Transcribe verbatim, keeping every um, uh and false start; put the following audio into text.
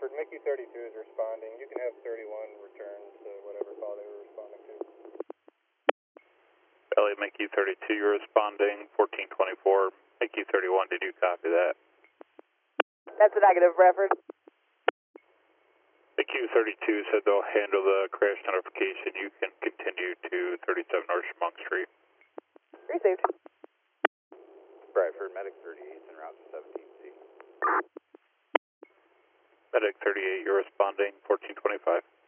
Bradford, Mickey thirty-two is responding. You can have thirty-one return to whatever call they were responding to. Elliot, Mickey thirty-two, you're responding, fourteen twenty-four. Mickey thirty-one, did you copy that? That's a negative, Bradford. Mickey thirty-two said they'll handle the crash notification. You can continue to thirty-seven North Chemung Street. Received. Bradford, Medic thirty-eight, en route to seventeen C. Medic thirty-eight, you're responding, fourteen twenty-five.